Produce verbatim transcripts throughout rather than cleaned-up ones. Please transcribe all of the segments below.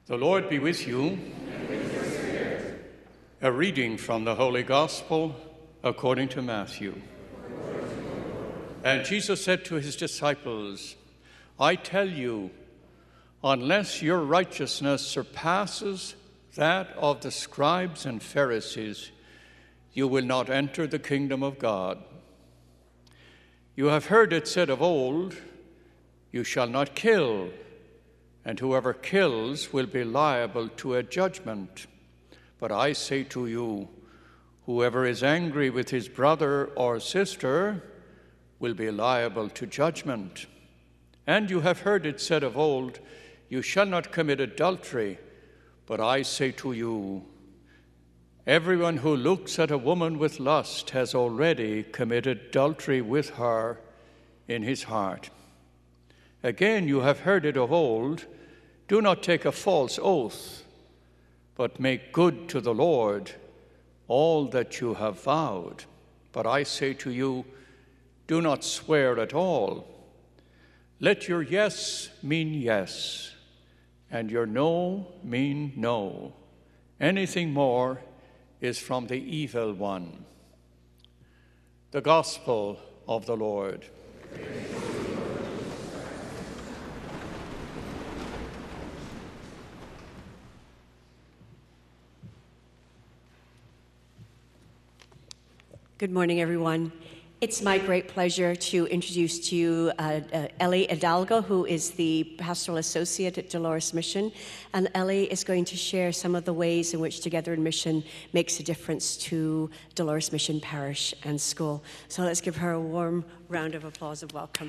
The Lord be with you. And with your spirit. A reading from the Holy Gospel according to Matthew. And Jesus said to his disciples, I tell you, unless your righteousness surpasses that of the scribes and Pharisees, you will not enter the kingdom of God. You have heard it said of old, you shall not kill, and whoever kills will be liable to a judgment. But I say to you, whoever is angry with his brother or sister will be liable to judgment. And you have heard it said of old, you shall not commit adultery. But I say to you, everyone who looks at a woman with lust has already committed adultery with her in his heart. Again, you have heard it of old, do not take a false oath, but make good to the Lord all that you have vowed. But I say to you, do not swear at all. Let your yes mean yes, and your no mean no. Anything more is from the evil one. The Gospel of the Lord. Good morning, everyone. It's my great pleasure to introduce to you uh, uh, Ellie Hidalgo, who is the Pastoral Associate at Dolores Mission. And Ellie is going to share some of the ways in which Together in Mission makes a difference to Dolores Mission Parish and School. So let's give her a warm round of applause of welcome.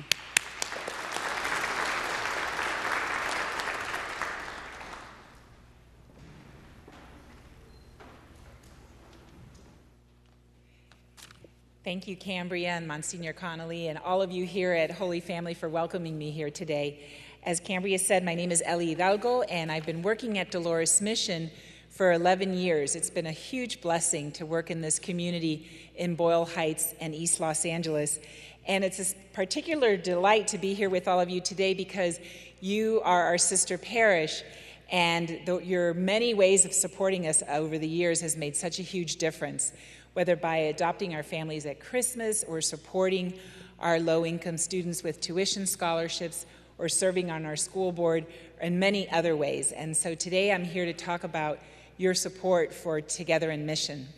Thank you, Cambria and Monsignor Connolly, and all of you here at Holy Family for welcoming me here today. As Cambria said, my name is Ellie Hidalgo, and I've been working at Dolores Mission for eleven years. It's been a huge blessing to work in this community in Boyle Heights and East Los Angeles. And it's a particular delight to be here with all of you today because you are our sister parish, and the, your many ways of supporting us over the years has made such a huge difference, whether by adopting our families at Christmas or supporting our low-income students with tuition scholarships or serving on our school board and many other ways. And so today I'm here to talk about your support for Together in Mission.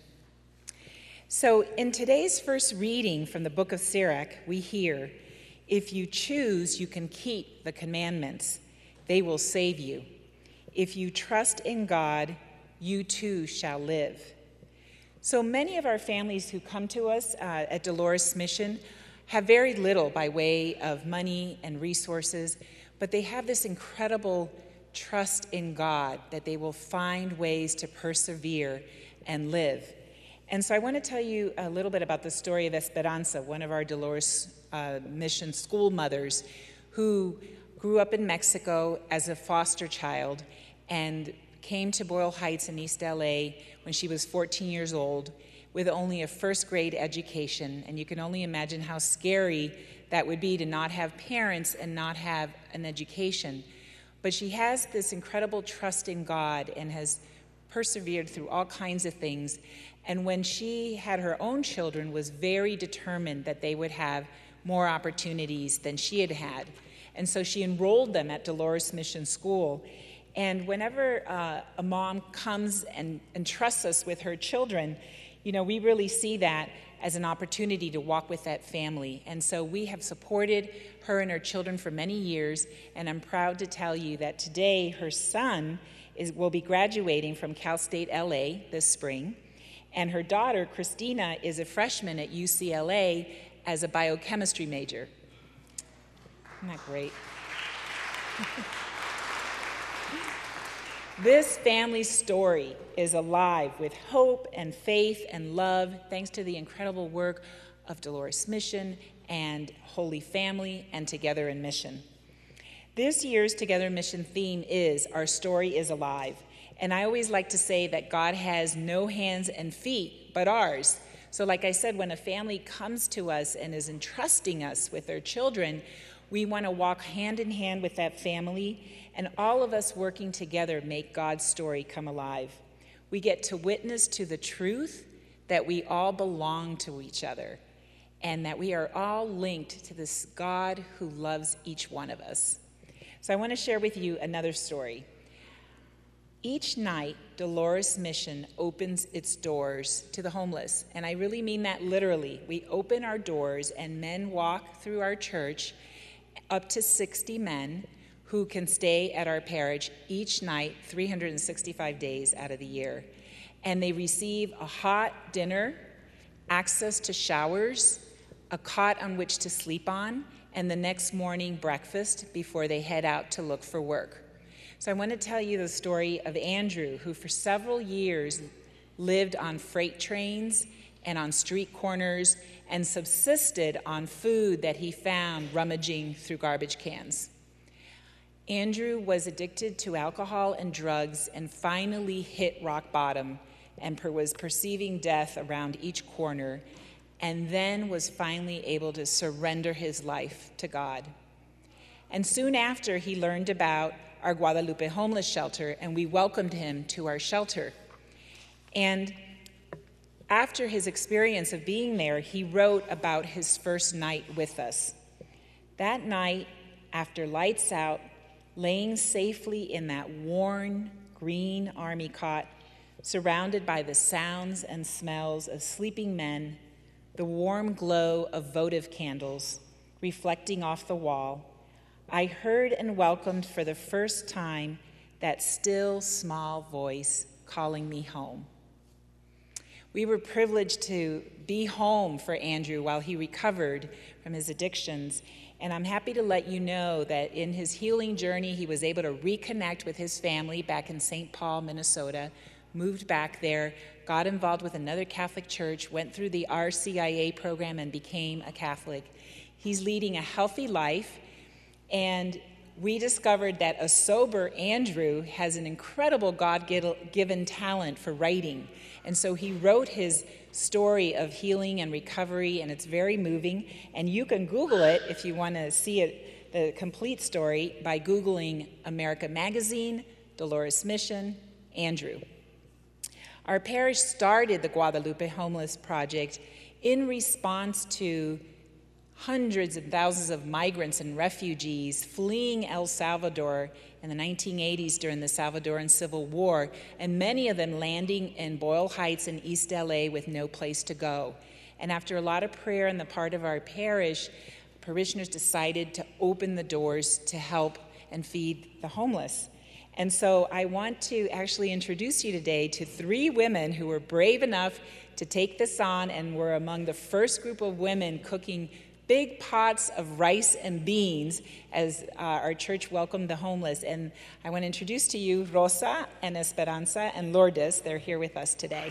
So in today's first reading from the book of Sirach, we hear, if you choose, you can keep the commandments. They will save you. If you trust in God, you too shall live. So many of our families who come to us uh, at Dolores Mission have very little by way of money and resources, but they have this incredible trust in God that they will find ways to persevere and live. And so I want to tell you a little bit about the story of Esperanza, one of our Dolores uh, Mission school mothers who grew up in Mexico as a foster child and came to Boyle Heights in East L A when she was fourteen years old with only a first grade education. And you can only imagine how scary that would be to not have parents and not have an education. But she has this incredible trust in God and has persevered through all kinds of things. And when she had her own children, was very determined that they would have more opportunities than she had had. And so she enrolled them at Dolores Mission School. And whenever uh, a mom comes and, and trusts us with her children, you know, we really see that as an opportunity to walk with that family. And so we have supported her and her children for many years, and I'm proud to tell you that today her son is, will be graduating from Cal State L A this spring, and her daughter, Christina, is a freshman at U C L A as a biochemistry major. Isn't that great? This family story is alive with hope and faith and love, thanks to the incredible work of Dolores Mission and Holy Family and Together in Mission. This year's Together in Mission theme is Our Story is Alive. And I always like to say that God has no hands and feet but ours. So like I said, when a family comes to us and is entrusting us with their children, We want to walk hand in hand with that family, and all of us working together make God's story come alive. We get to witness to the truth that we all belong to each other, and that we are all linked to this God who loves each one of us. So I want to share with you another story. Each night, Dolores Mission opens its doors to the homeless, and I really mean that literally. We open our doors, and men walk through our church, up to sixty men, who can stay at our parish each night, three hundred sixty-five days out of the year. And they receive a hot dinner, access to showers, a cot on which to sleep on, and the next morning breakfast before they head out to look for work. So I want to tell you the story of Andrew, who for several years lived on freight trains and on street corners and subsisted on food that he found rummaging through garbage cans. Andrew was addicted to alcohol and drugs and finally hit rock bottom and per- was perceiving death around each corner, and then was finally able to surrender his life to God. And soon after, he learned about our Guadalupe homeless shelter, and we welcomed him to our shelter. And after his experience of being there, he wrote about his first night with us. That night, after lights out, laying safely in that worn green army cot, surrounded by the sounds and smells of sleeping men, the warm glow of votive candles reflecting off the wall, I heard and welcomed for the first time that still small voice calling me home. We were privileged to be home for Andrew while he recovered from his addictions, and I'm happy to let you know that in his healing journey, he was able to reconnect with his family back in Saint Paul, Minnesota, moved back there, got involved with another Catholic church, went through the R C I A program, and became a Catholic. He's leading a healthy life. And we discovered that a sober Andrew has an incredible God-given talent for writing. And so he wrote his story of healing and recovery, and it's very moving. And you can Google it if you want to see it, the complete story, by Googling America Magazine, Dolores Mission, Andrew. Our parish started the Guadalupe Homeless Project in response to hundreds and thousands of migrants and refugees fleeing El Salvador in the nineteen eighties during the Salvadoran Civil War, and many of them landing in Boyle Heights in East L A with no place to go. And after a lot of prayer on the part of our parish, parishioners decided to open the doors to help and feed the homeless. And so I want to actually introduce you today to three women who were brave enough to take this on and were among the first group of women cooking big pots of rice and beans as uh, our church welcomed the homeless. And I want to introduce to you Rosa and Esperanza and Lourdes. They're here with us today.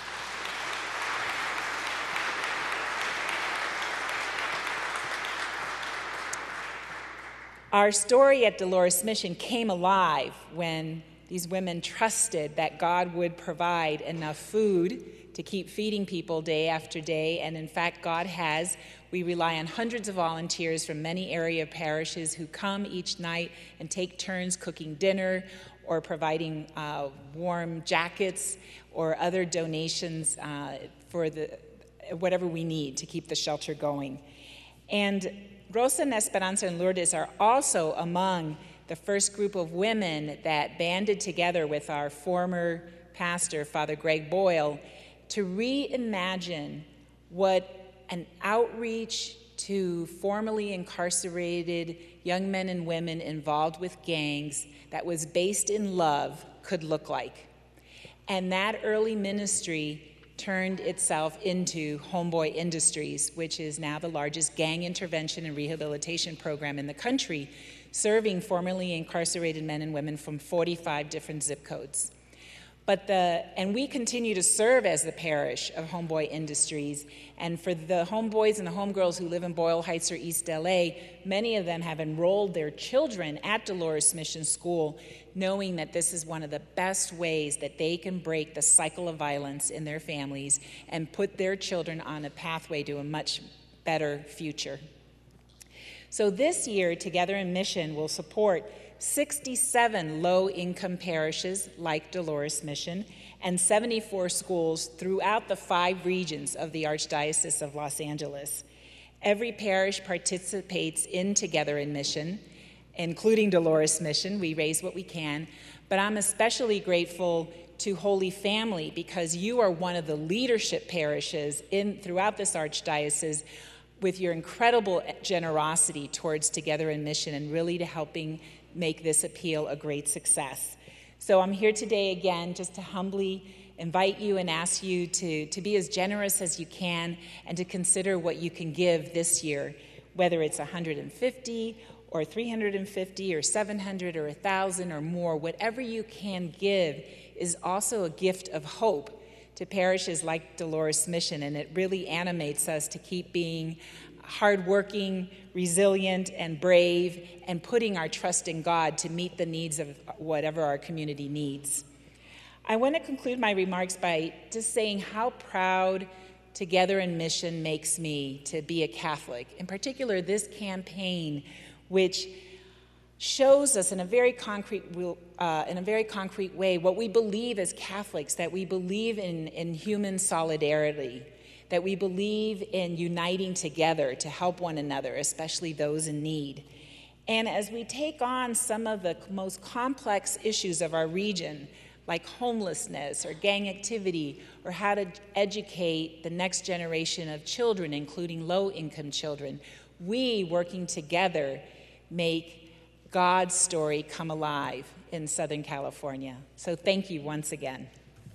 Our story at Dolores Mission came alive when these women trusted that God would provide enough food to keep feeding people day after day, and in fact, God has. We rely on hundreds of volunteers from many area parishes who come each night and take turns cooking dinner or providing uh, warm jackets or other donations uh, for the whatever we need to keep the shelter going. And Rosa and Esperanza and Lourdes are also among the first group of women that banded together with our former pastor, Father Greg Boyle, to reimagine what an outreach to formerly incarcerated young men and women involved with gangs that was based in love could look like. And that early ministry turned itself into Homeboy Industries, which is now the largest gang intervention and rehabilitation program in the country, serving formerly incarcerated men and women from forty-five different zip codes. But the, and we continue to serve as the parish of Homeboy Industries. And for the homeboys and the homegirls who live in Boyle Heights or East L A, many of them have enrolled their children at Dolores Mission School, knowing that this is one of the best ways that they can break the cycle of violence in their families and put their children on a pathway to a much better future. So this year, Together in Mission will support sixty-seven low-income parishes like Dolores Mission and seventy-four schools throughout the five regions of the Archdiocese of Los Angeles. Every parish participates in Together in Mission, including Dolores Mission. We raise what we can, but I'm especially grateful to Holy Family because you are one of the leadership parishes in throughout this Archdiocese with your incredible generosity towards Together in Mission and really to helping make this appeal a great success. So I'm here today again just to humbly invite you and ask you to, to be as generous as you can and to consider what you can give this year, whether it's one hundred fifty or three hundred fifty or seven hundred or one thousand or more. Whatever you can give is also a gift of hope to parishes like Dolores Mission, and it really animates us to keep being hardworking, resilient, and brave, and putting our trust in God to meet the needs of whatever our community needs. I want to conclude my remarks by just saying how proud Together in Mission makes me to be a Catholic. In particular, this campaign, which shows us in a very concrete, uh, in a very concrete way what we believe as Catholics, that we believe in, in human solidarity, that we believe in uniting together to help one another, especially those in need. And as we take on some of the most complex issues of our region, like homelessness or gang activity, or how to educate the next generation of children, including low-income children, we, working together, make God's story come alive in Southern California. So thank you once again.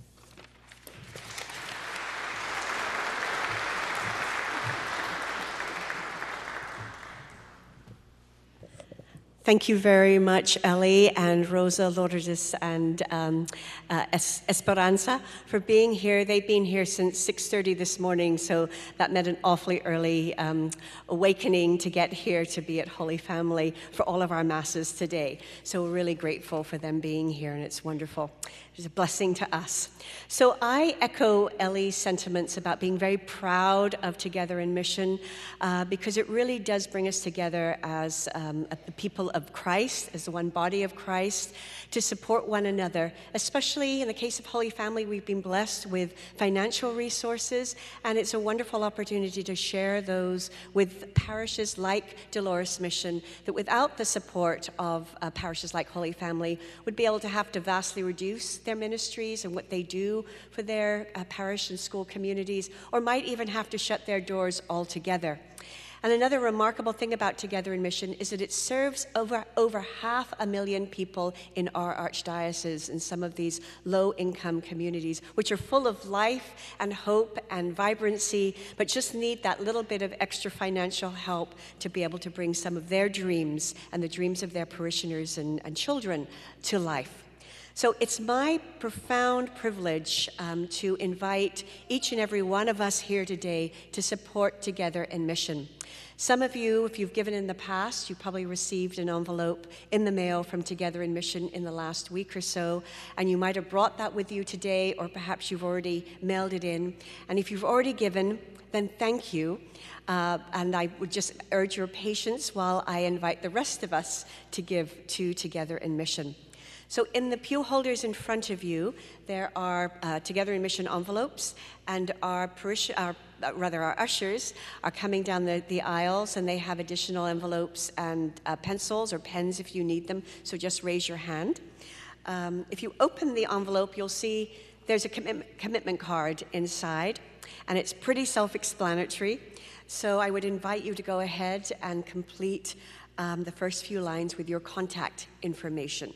Thank you very much, Ellie and Rosa, Lourdes, and um, uh, es Esperanza for being here. They've been here since six thirty this morning, so that meant an awfully early um, awakening to get here to be at Holy Family for all of our masses today. So we're really grateful for them being here, and it's wonderful. It's a blessing to us. So I echo Ellie's sentiments about being very proud of Together in Mission uh, because it really does bring us together as um, the people of Christ, as the one body of Christ, to support one another. Especially in the case of Holy Family, we've been blessed with financial resources, and it's a wonderful opportunity to share those with parishes like Dolores Mission, that without the support of uh, parishes like Holy Family would be able to have to vastly reduce their ministries and what they do for their uh, parish and school communities, or might even have to shut their doors altogether. And another remarkable thing about Together in Mission is that it serves over, over half a million people in our archdiocese in some of these low-income communities, which are full of life and hope and vibrancy, but just need that little bit of extra financial help to be able to bring some of their dreams and the dreams of their parishioners and, and children to life. So it's my profound privilege um, to invite each and every one of us here today to support Together in Mission. Some of you, if you've given in the past, you probably received an envelope in the mail from Together in Mission in the last week or so, and you might have brought that with you today, or perhaps you've already mailed it in. And if you've already given, then thank you. Uh, and I would just urge your patience while I invite the rest of us to give to Together in Mission. So in the pew holders in front of you, there are uh, Together in Mission envelopes, and our, parish, our uh, rather our ushers are coming down the, the aisles, and they have additional envelopes and uh, pencils or pens if you need them, so just raise your hand. Um, if you open the envelope, you'll see there's a commitment, commitment card inside, and it's pretty self-explanatory. So I would invite you to go ahead and complete um, the first few lines with your contact information.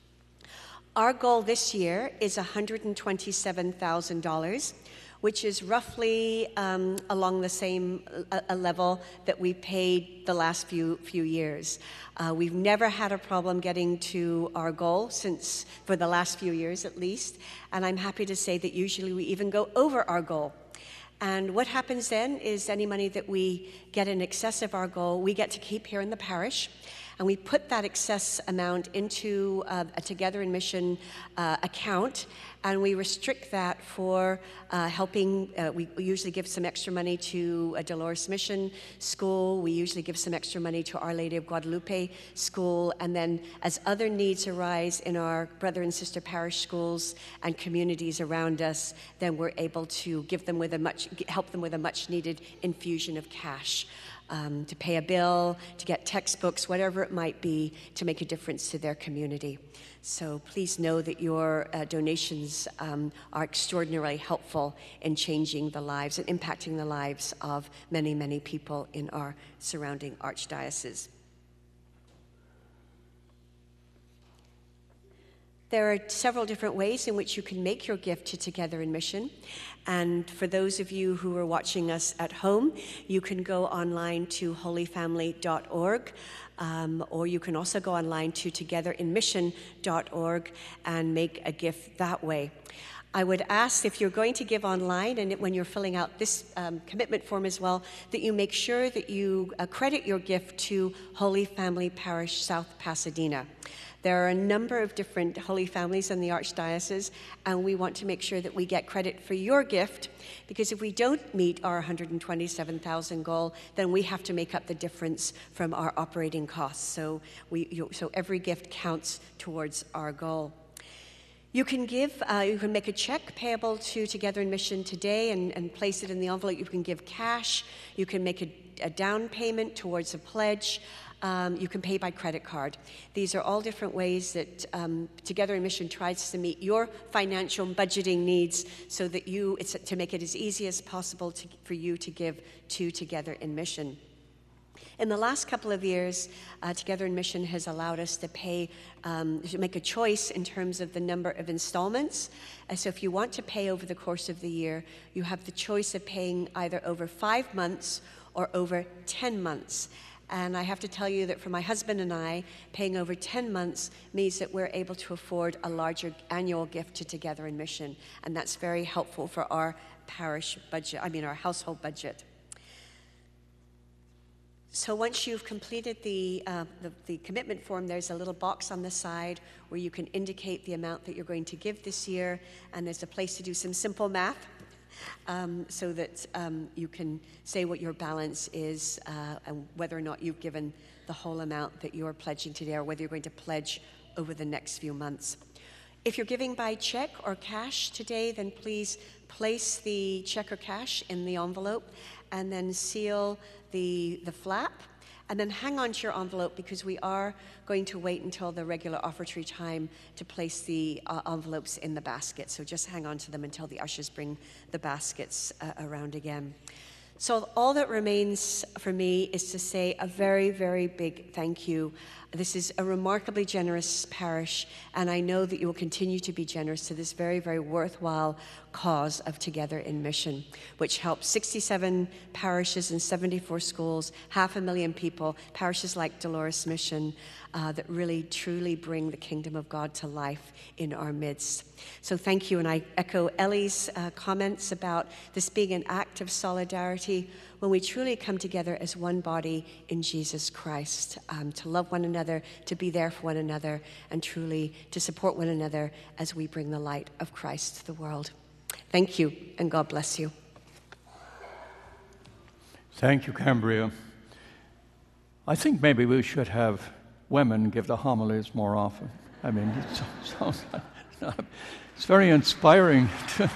Our goal this year is one hundred twenty-seven thousand dollars, which is roughly um, along the same uh, a level that we paid the last few few years. Uh, we've never had a problem getting to our goal since, for the last few years at least, and I'm happy to say that usually we even go over our goal. And what happens then is any money that we get in excess of our goal, we get to keep here in the parish. And we put that excess amount into uh, a Together in Mission uh, account, and we restrict that for uh, helping. Uh, we, we usually give some extra money to a Dolores Mission school. We usually give some extra money to Our Lady of Guadalupe school. And then as other needs arise in our brother and sister parish schools and communities around us, then we're able to give them with a much, help them with a much needed infusion of cash. Um, to pay a bill, to get textbooks, whatever it might be, to make a difference to their community. So please know that your uh, donations um, are extraordinarily helpful in changing the lives and impacting the lives of many, many people in our surrounding archdiocese. There are several different ways in which you can make your gift to Together in Mission. And for those of you who are watching us at home, you can go online to holy family dot org, um, or you can also go online to together in mission dot org and make a gift that way. I would ask, if you're going to give online, and when you're filling out this um, commitment form as well, that you make sure that you uh, credit your gift to Holy Family Parish, South Pasadena. There are a number of different Holy Families in the Archdiocese, and we want to make sure that we get credit for your gift, because if we don't meet our one hundred twenty-seven thousand goal, then we have to make up the difference from our operating costs. So, we, you, so every gift counts towards our goal. You can give, uh, you can make a check payable to Together in Mission today and, and place it in the envelope. You can give cash. You can make a, a down payment towards a pledge. Um, you can pay by credit card. These are all different ways that um, Together in Mission tries to meet your financial budgeting needs, so that you, it's to make it as easy as possible to, for you to give to Together in Mission. In the last couple of years, uh, Together in Mission has allowed us to pay, um, to make a choice in terms of the number of installments. Uh, so if you want to pay over the course of the year, you have the choice of paying either over five months or over ten months. And I have to tell you that for my husband and I, paying over ten months means that we're able to afford a larger annual gift to Together in Mission. And that's very helpful for our parish budget, I mean our household budget. So once you've completed the, uh, the, the commitment form, there's a little box on the side where you can indicate the amount that you're going to give this year, and there's a place to do some simple math um, so that um, you can say what your balance is uh, and whether or not you've given the whole amount that you're pledging today, or whether you're going to pledge over the next few months. If you're giving by check or cash today, then please place the check or cash in the envelope and then seal the, the flap, and then hang on to your envelope, because we are going to wait until the regular offertory time to place the uh, envelopes in the basket. So just hang on to them until the ushers bring the baskets uh, around again. So all that remains for me is to say a very, very big thank you. This is a remarkably generous parish, and I know that you will continue to be generous to this very, very worthwhile cause of Together in Mission, which helps sixty-seven parishes and seventy-four schools, half a million people, parishes like Dolores Mission, uh, that really, truly bring the kingdom of God to life in our midst. So thank you, and I echo Ellie's uh, comments about this being an act of solidarity when we truly come together as one body in Jesus Christ, um, to love one another, to be there for one another, and truly to support one another as we bring the light of Christ to the world. Thank you, and God bless you. Thank you, Cambria. I think maybe we should have women give the homilies more often. I mean, it sounds like it's very inspiring. To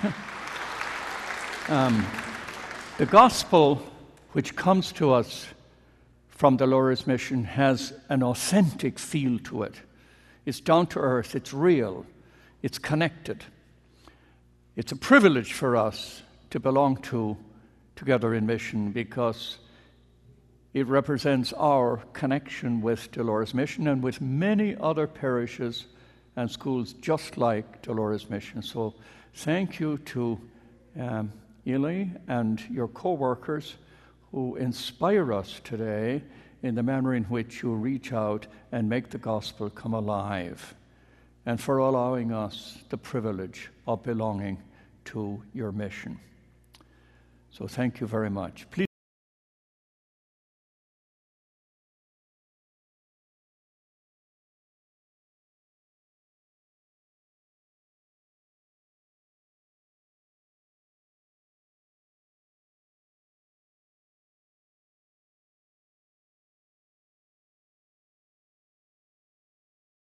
um, the gospel which comes to us from Dolores Mission has an authentic feel to it. It's down to earth, it's real, it's connected. It's a privilege for us to belong to Together in Mission, because it represents our connection with Dolores Mission and with many other parishes and schools just like Dolores Mission. So thank you to um, Eli and your co-workers who inspire us today in the manner in which you reach out and make the gospel come alive, and for allowing us the privilege of belonging to your mission. So thank you very much. Please